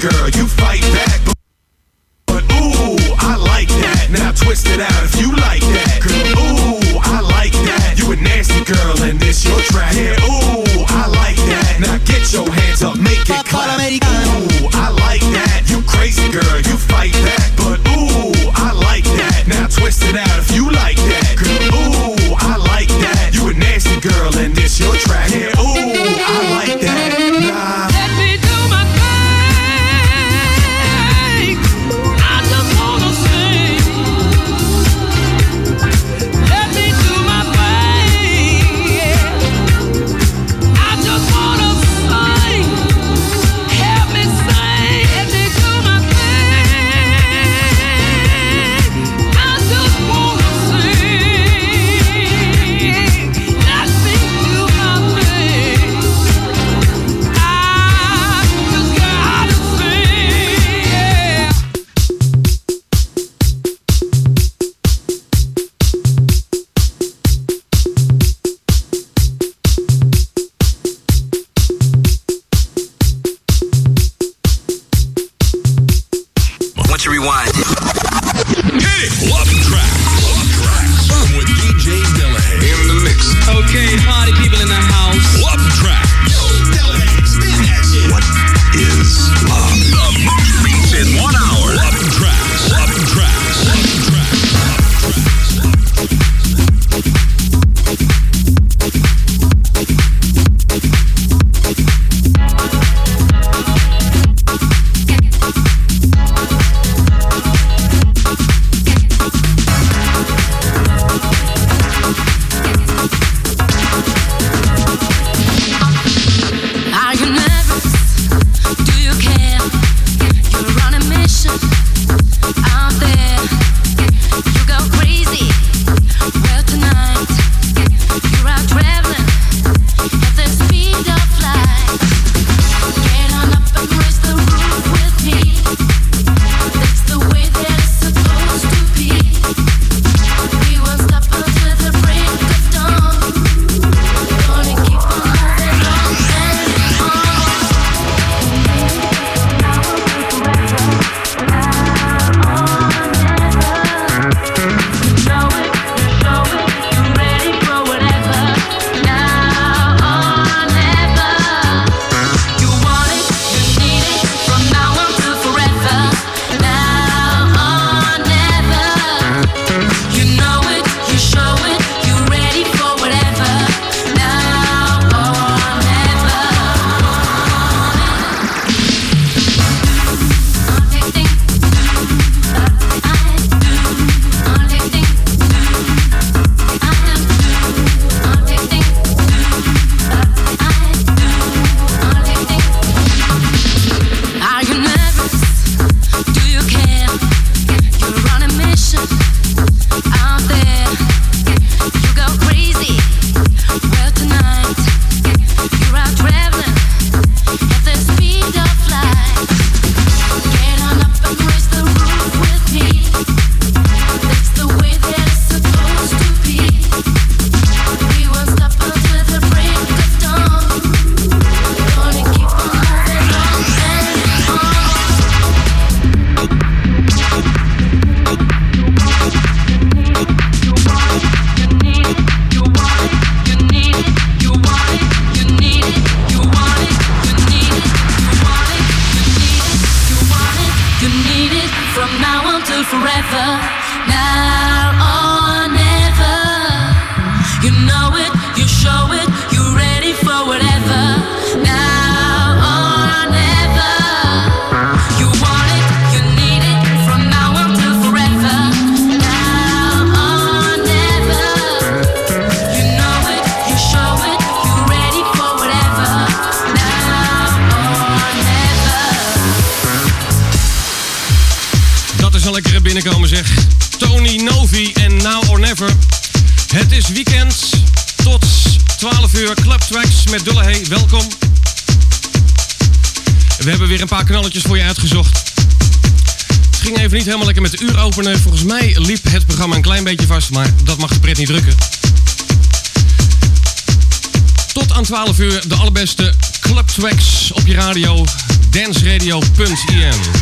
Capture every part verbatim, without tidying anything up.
girl, you fight back, but, but ooh, I like that. Now twist it out if you like that. Girl, ooh, I like that. You a nasty girl and this your track. Yeah, ooh, I like that. Now get your hands up, make it clap. Ooh, I like that. You crazy girl, you fight back, but ooh, I like that. Now twist it out if you like that. Girl, ooh, I like that. You a nasty girl and this your track. Yeah, ooh, I like that. Nah. Let me do my thing. I just wanna sing. Let me do my thing. I just wanna sing. Help me sing. Let me do my thing. I just wanna sing. Let me do my thing. I just gotta sing, yeah. Once you rewind. Hit it! Love Track. Love Track. With D J Delahaye. In the mix. Okay, party people in the house. Love Track. Delahaye, spin that shit. What is love? The most beats in one hour. Love Track. Love Track. Love Track. Are you nervous? Do you care? You're on a mission out there. You go crazy. Well, tonight you're out traveling at the speed of light. Get on up and raise the roof with me. That's the way that it's supposed to be. We won't stop until the break of dawn. Gonna keep on moving on and on. Know it, know it, you ready for whatever. Now or never. You want it, you need it, from now on till forever. Now or never. You know it, you show it, you ready for whatever. Now or never. Only thing that I do, only thing I am, only thing that I do, only thing. Are you nervous? Do you care? You're on a mission out there. You go crazy. Well, tonight you're out traveling at the speed of light. Get on up and raise the roof with me. That's the way that it's supposed to be. We won't stop until the break of dawn. Gonna keep on moving on and on. You need it, you want it, you need it, you want it, you need it, you want it, you need it, you want it, you need it, you want it, you need it, from now on till forever. Now or never. You know it, you show it, you ready for whatever. Now or never. You want it, you need it, from now on till forever. Now or never. You know it, you show it, you ready for whatever. Now or never. Dat is een lekkere binnenkomen zeg. Tony Novi en Now or Never. Het is weekend tot twaalf uur. Club Tracks met Delahaye. Welkom. We hebben weer een paar knalletjes voor je uitgezocht. Het ging even niet helemaal lekker met de uur openen. Volgens mij liep het programma een klein beetje vast, maar dat mag de pret niet drukken. Tot aan twaalf uur de allerbeste Club Tracks op je radio. danceradio punt i n.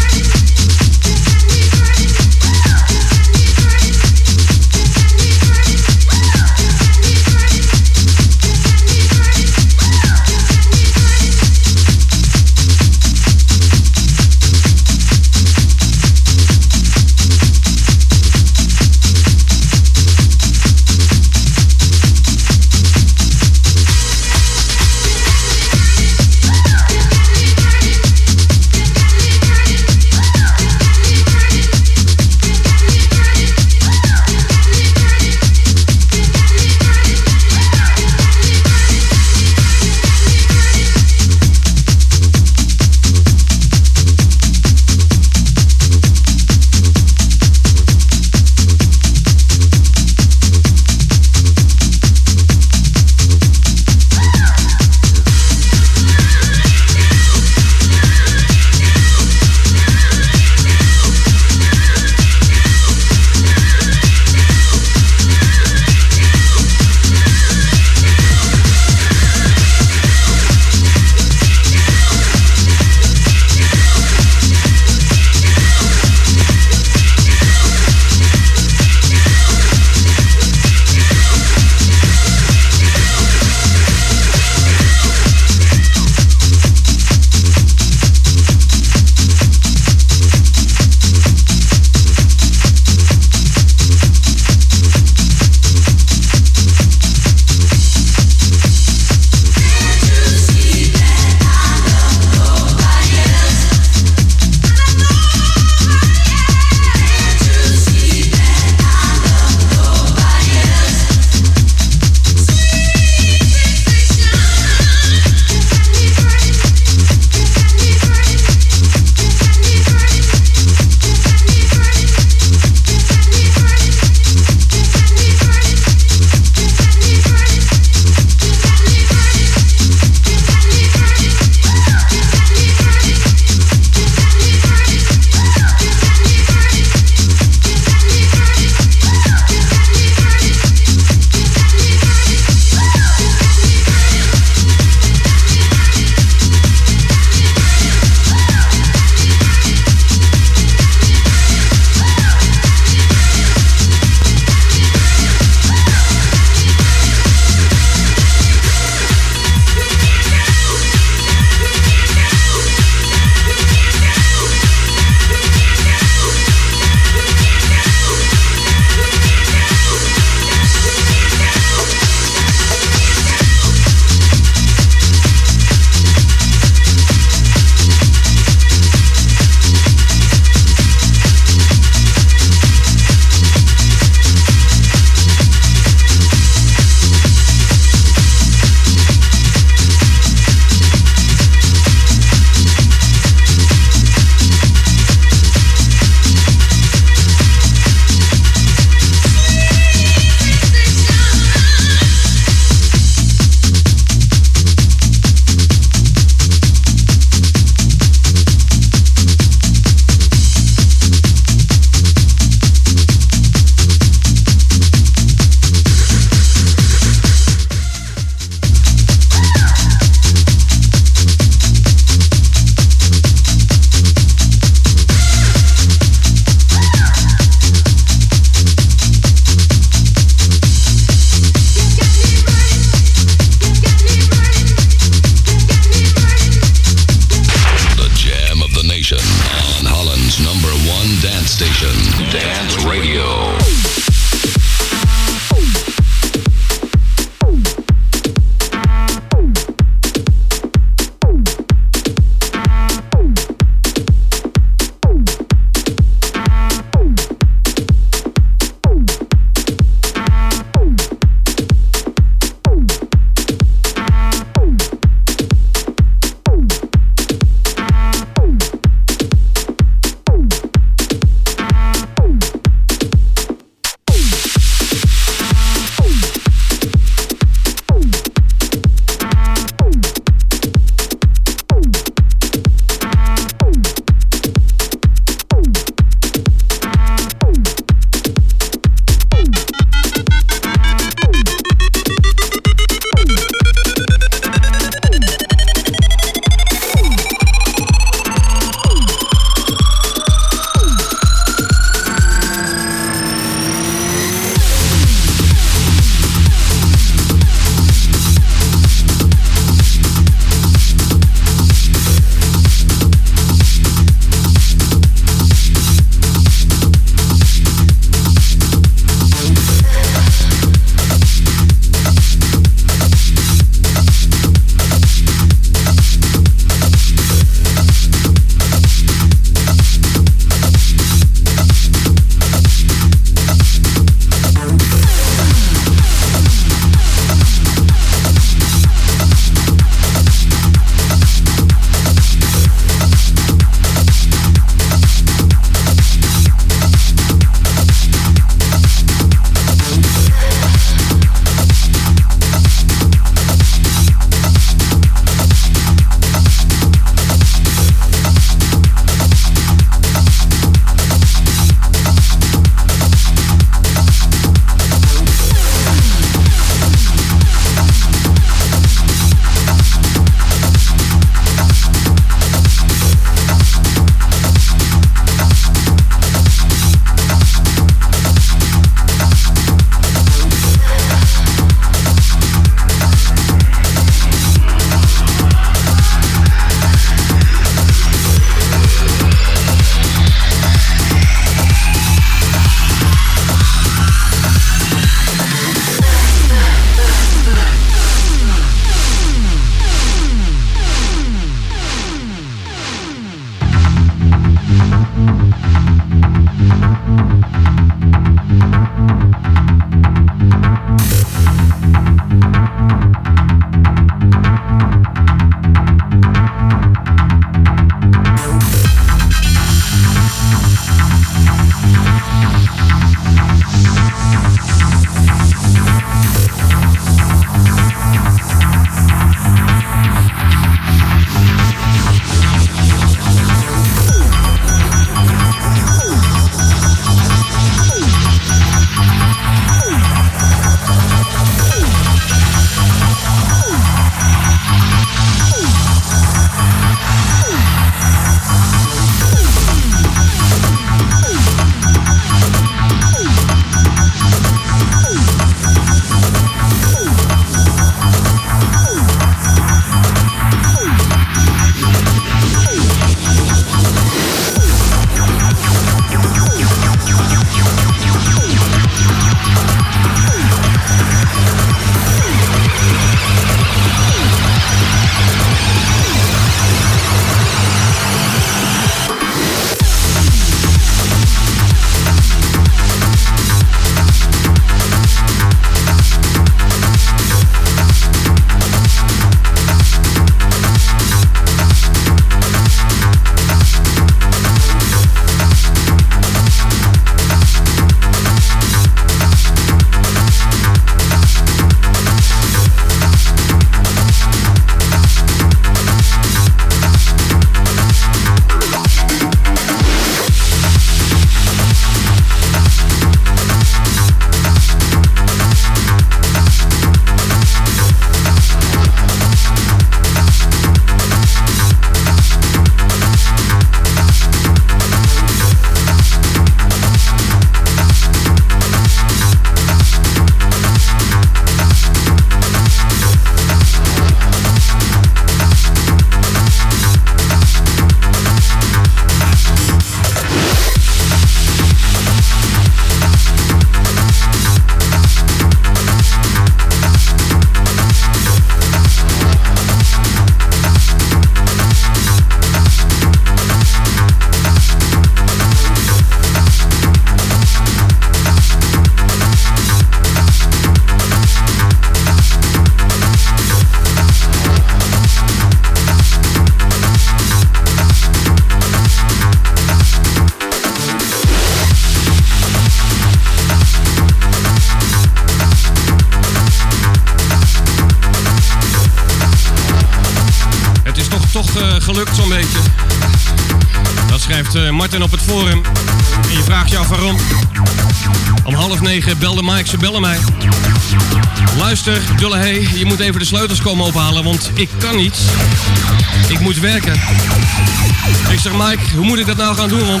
gelukt zo'n beetje. Dat schrijft uh, Martin op het forum. En je vraagt je af waarom. Om half negen belde Mike, ze bellen mij. Luister, Dulle, hey, je moet even de sleutels komen ophalen, want ik kan niet. Ik moet werken. Ik zeg, Mike, hoe moet ik dat nou gaan doen, want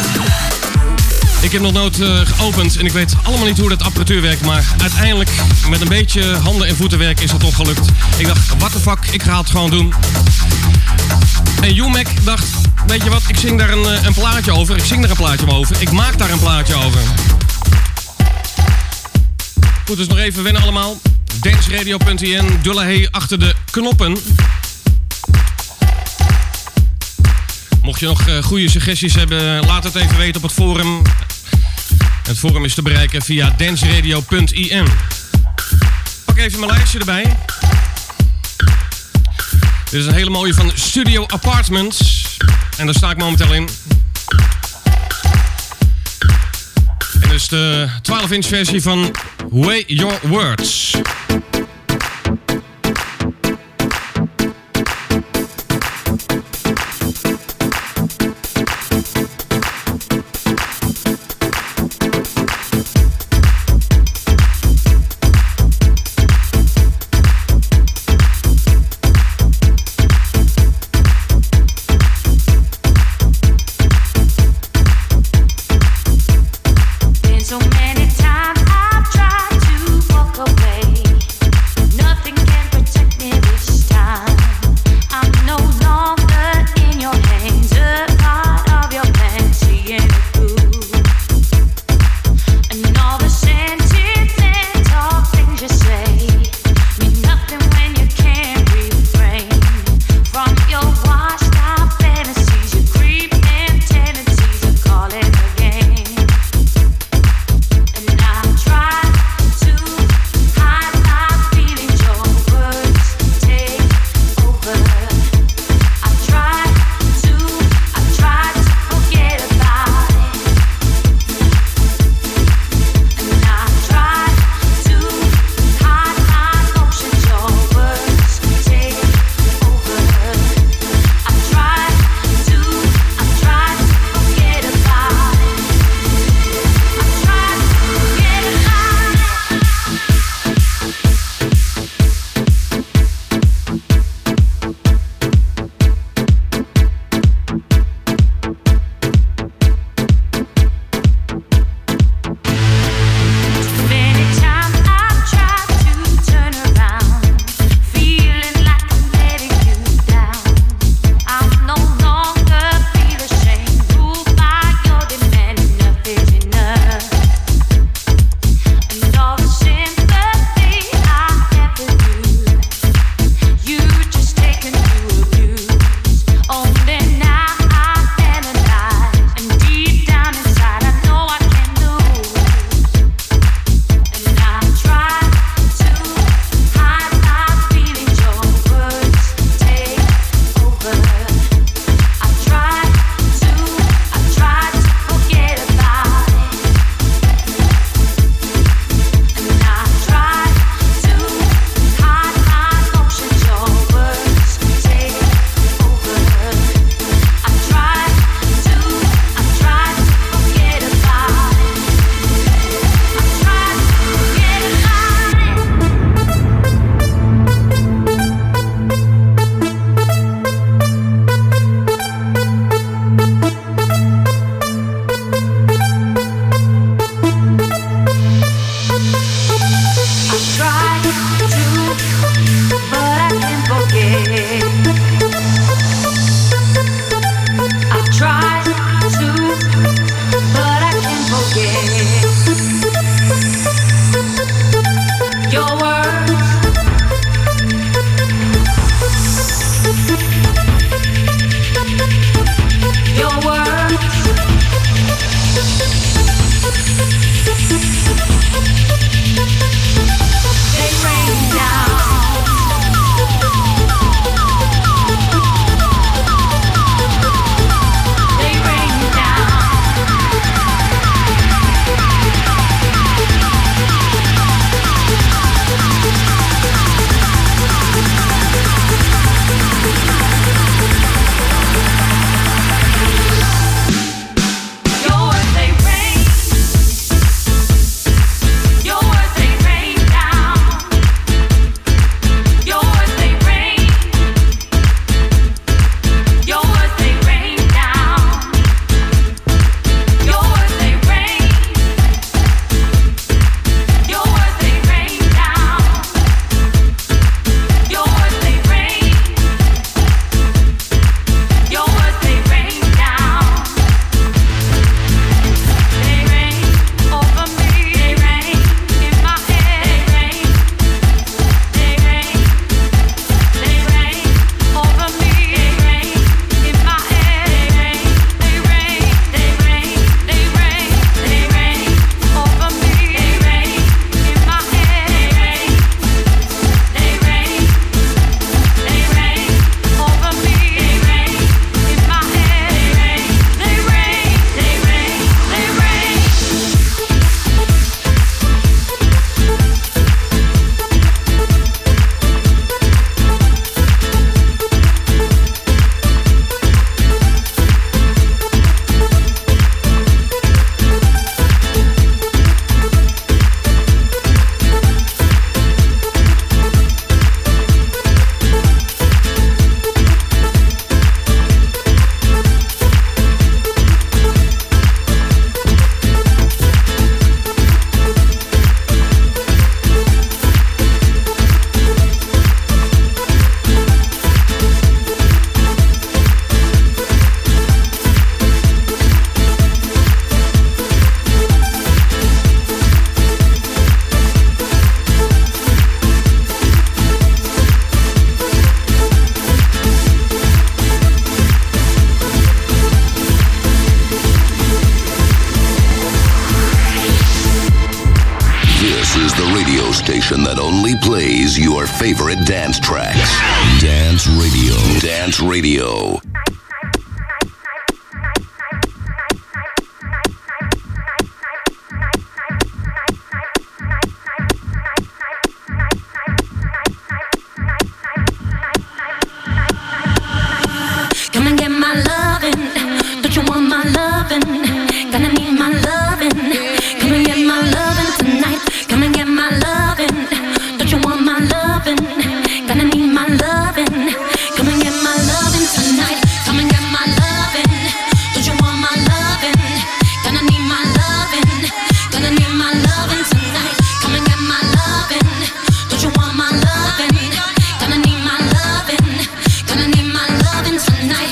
ik heb nog nooit uh, geopend en ik weet allemaal niet hoe dat apparatuur werkt, maar uiteindelijk met een beetje handen en voeten werken is dat toch gelukt. Ik dacht, what the fuck, ik ga het gewoon doen. En U-Mac dacht, weet je wat, ik zing daar een, een plaatje over, ik zing daar een plaatje over, ik maak daar een plaatje over. Goed, dus nog even wennen allemaal. danceradio punt i n, Dulle Hey achter de knoppen. Mocht je nog uh, goede suggesties hebben, laat het even weten op het forum. Het forum is te bereiken via danceradio punt i n. Pak even mijn lijstje erbij. Dit is een hele mooie van Studio Apartments. En daar sta ik momenteel in. En dit is de twaalf inch versie van Weigh Your Words. So many times I've tried to walk away. station that only plays your favorite dance tracks. Dance Radio. Dance Radio. Come and get my lovin'. Don't you want my lovin'? Gonna need my lovin'. Come and get my lovin' tonight. Come and get my lovin'. Don't you want my lovin'? Gonna need my lovin'. Come and get my lovin' tonight. Come and get my lovin'. Don't you want my lovin'? Gonna need my lovin'. Gonna need my lovin' tonight. Come and get my lovin'. Don't you want my lovin'? Gonna need my lovin'. Gonna need my lovin' tonight.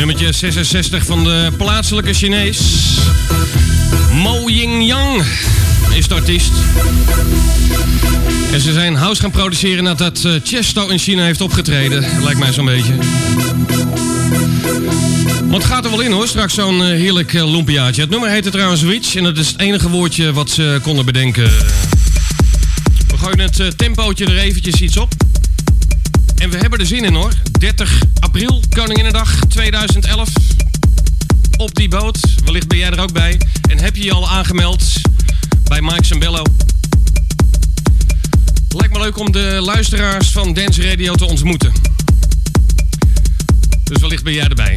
Nummertje zesenzestig van de plaatselijke Chinees. Mo Ying-yang is de artiest. En ze zijn house gaan produceren nadat uh, Chesto in China heeft opgetreden. Lijkt mij zo'n beetje. Maar het gaat er wel in hoor, straks zo'n uh, heerlijk uh, lumpiaatje. Het nummer heette trouwens Witch en dat is het enige woordje wat ze konden bedenken. We gooien het uh, tempootje er eventjes iets op. En we hebben er zin in hoor. dertig april, Koninginnedag tweeduizend elf. Op die boot. Wellicht ben jij er ook bij. En heb je je al aangemeld bij Mike Sembello. Lijkt me leuk om de luisteraars van Dance Radio te ontmoeten. Dus wellicht ben jij erbij.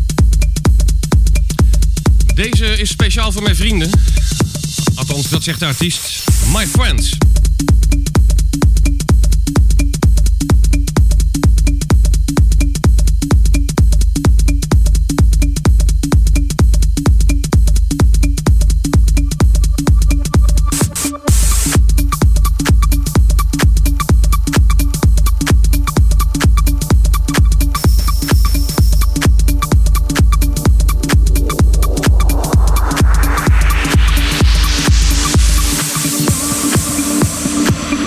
Deze is speciaal voor mijn vrienden. Althans, dat zegt de artiest. My Friends. We'll be right back.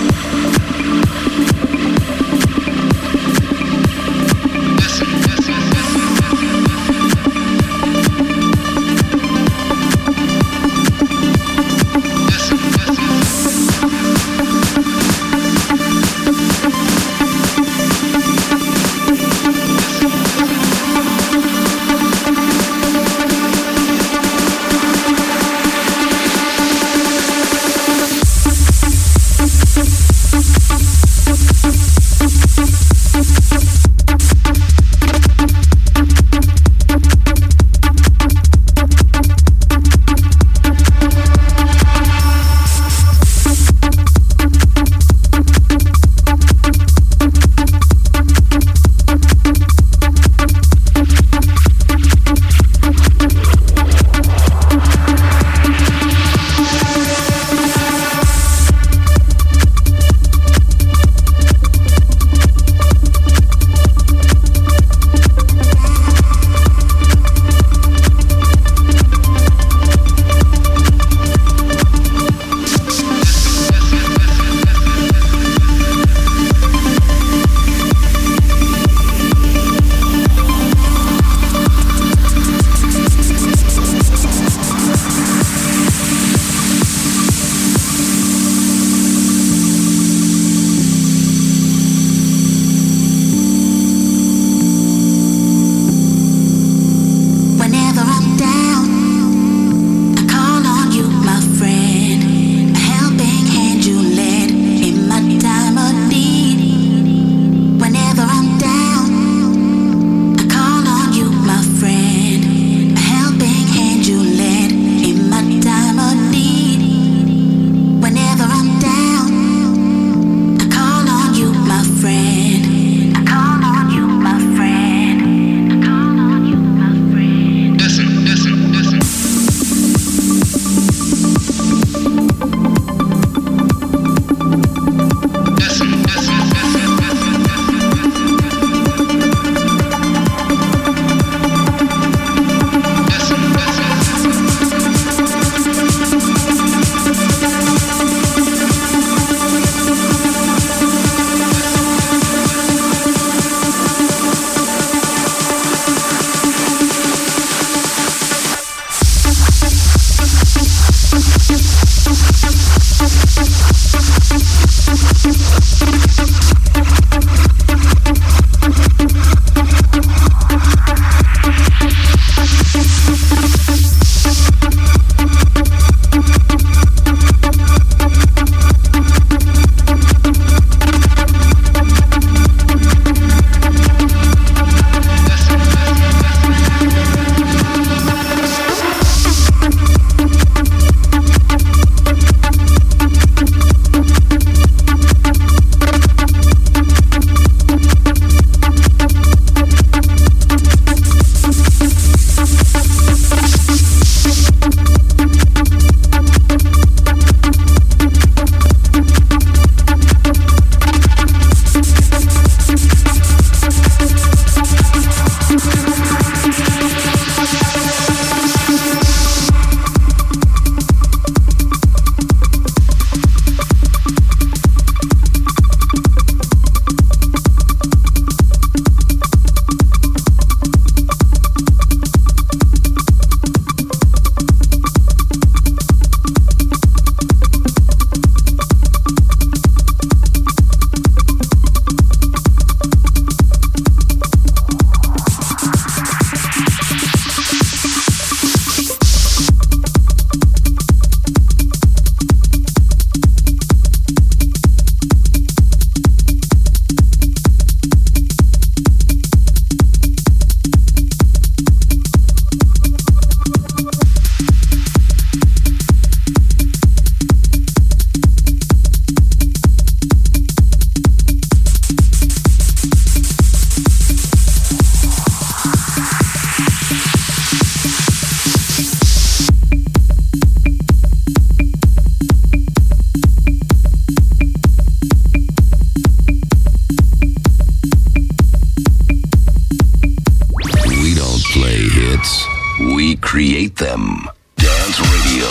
hits. We create them. Dance Radio.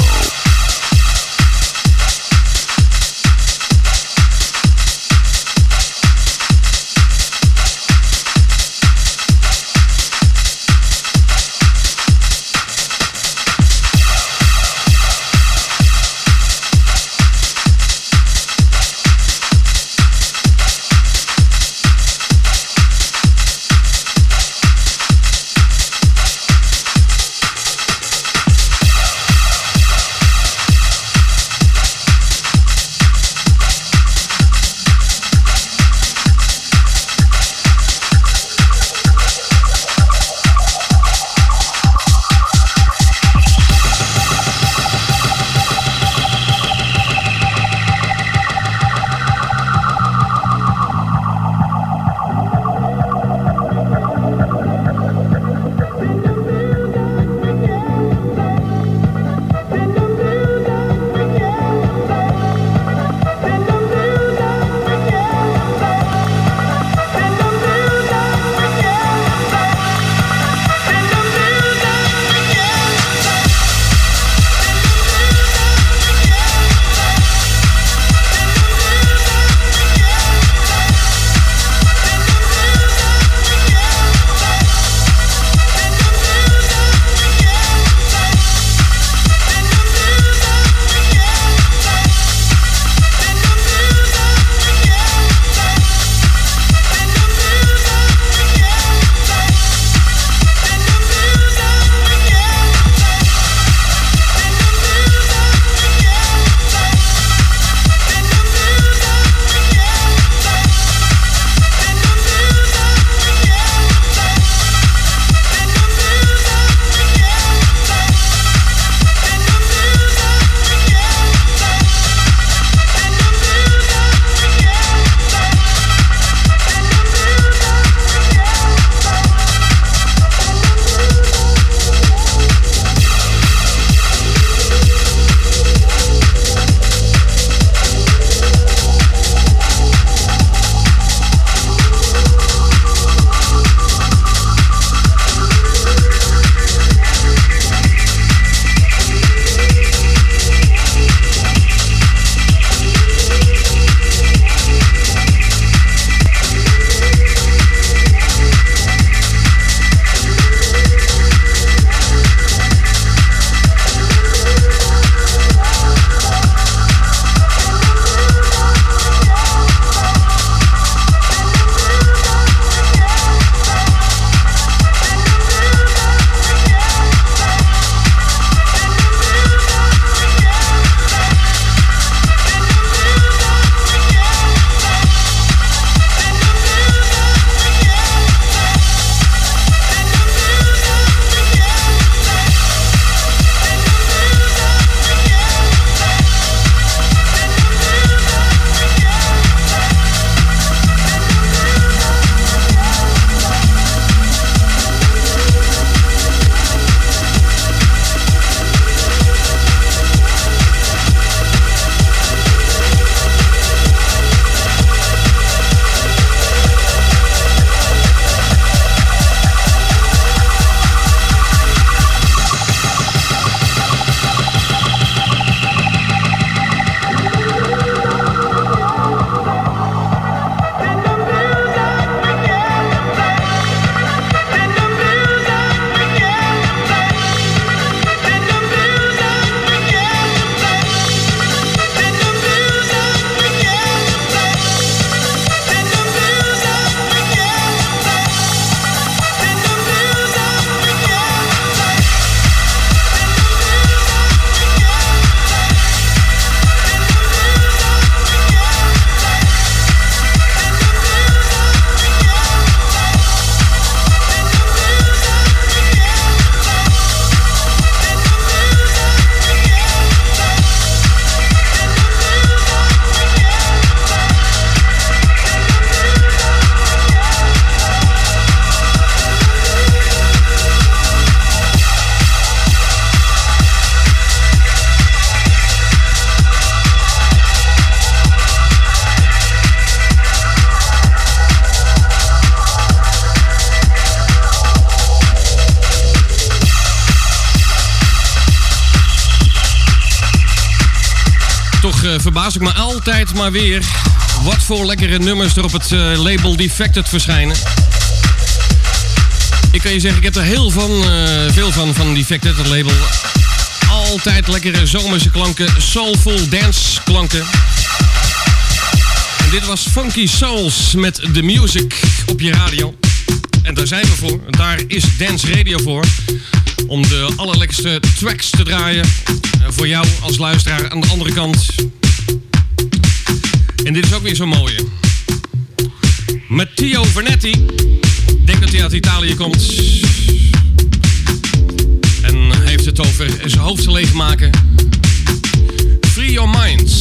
uh, verbaas ik me altijd maar weer wat voor lekkere nummers er op het uh, label Defected verschijnen. Ik kan je zeggen, ik heb er heel van, uh, veel van, van Defected, het label. Altijd lekkere zomerse klanken, soulful dance klanken. En dit was Funky Souls met The Music op je radio. En daar zijn we voor, daar is Dance Radio voor. Om de allerlekkerste tracks te draaien. Voor jou als luisteraar aan de andere kant. En dit is ook weer zo'n mooie. Matteo Vernetti. Ik denk dat hij uit Italië komt. En hij heeft het over zijn hoofd te leegmaken. Free your minds.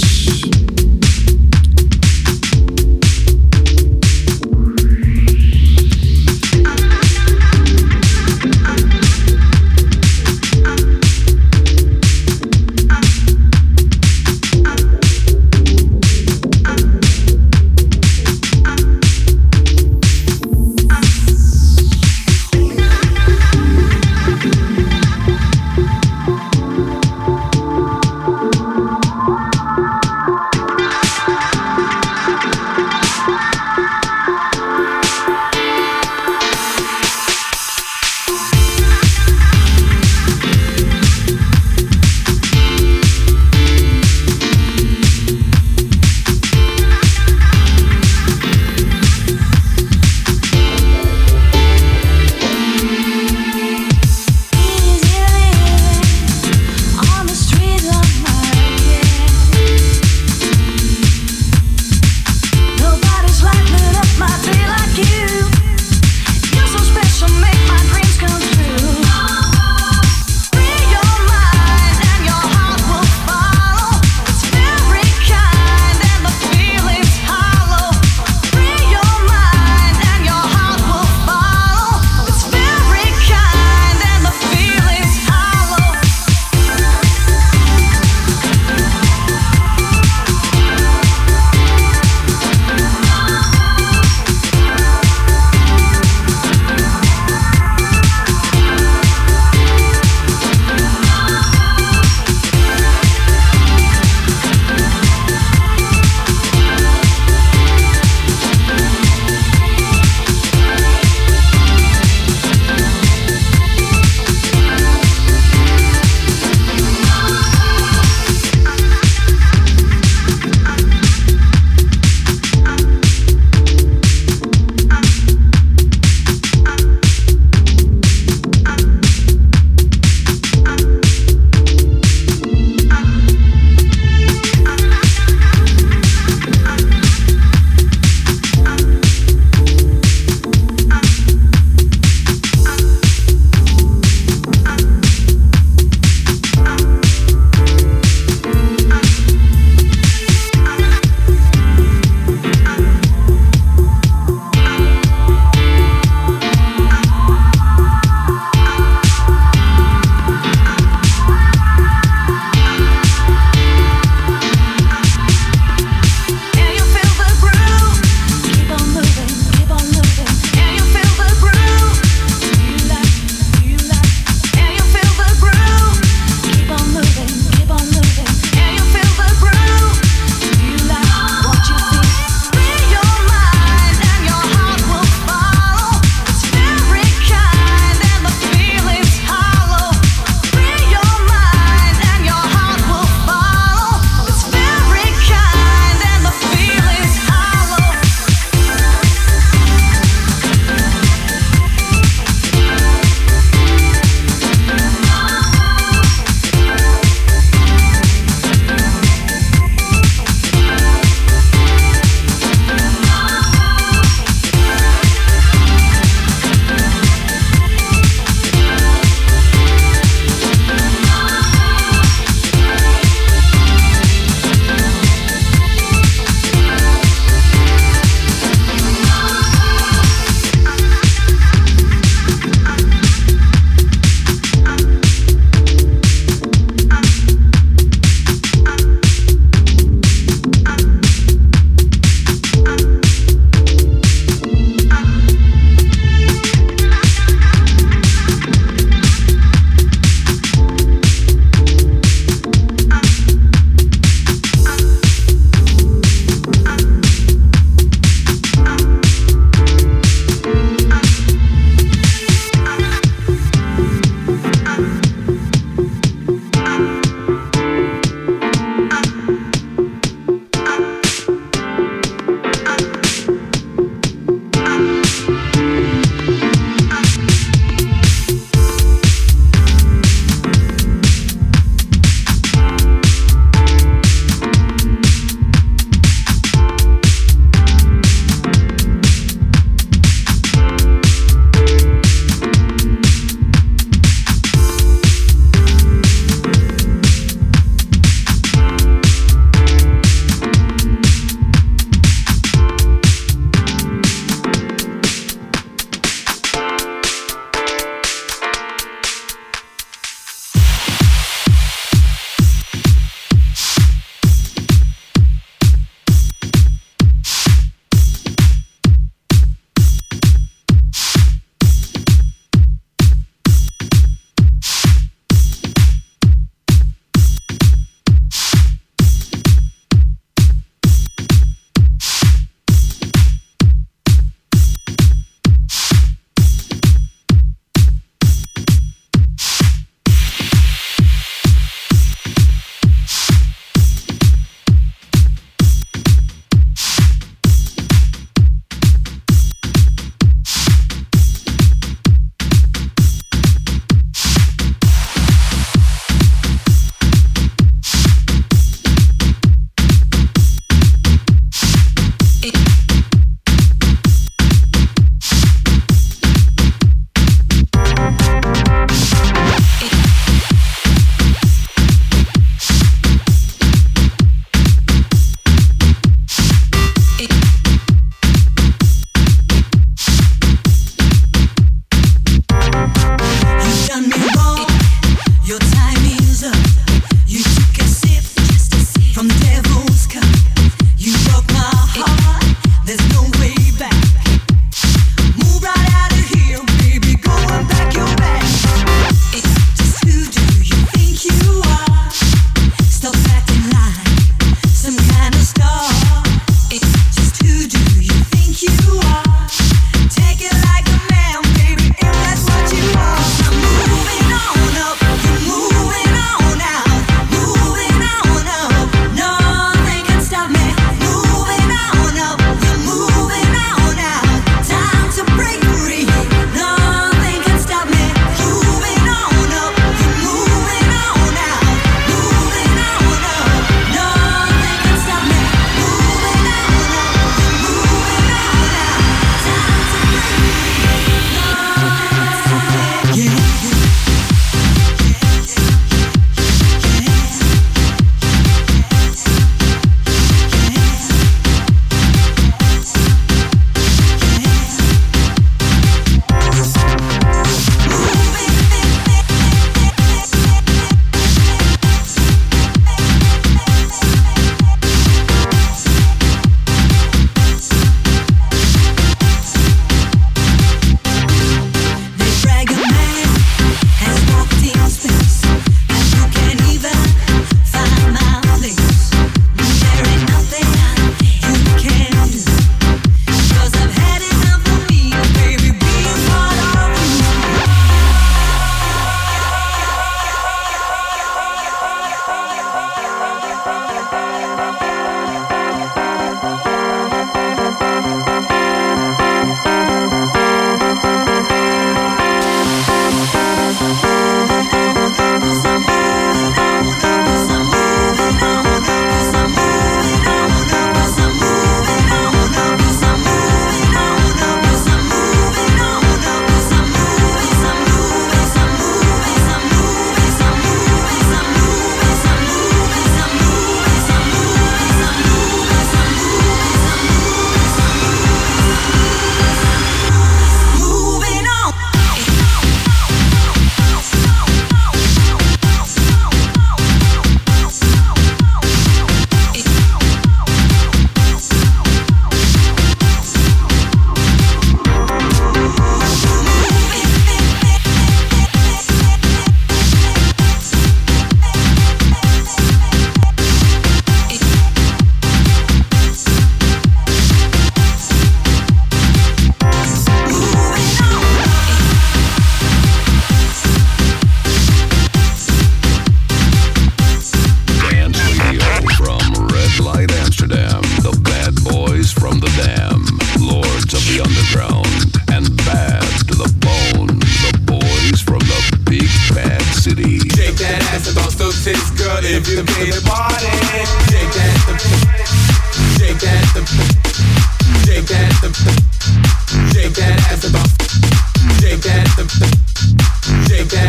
party, if you came to party.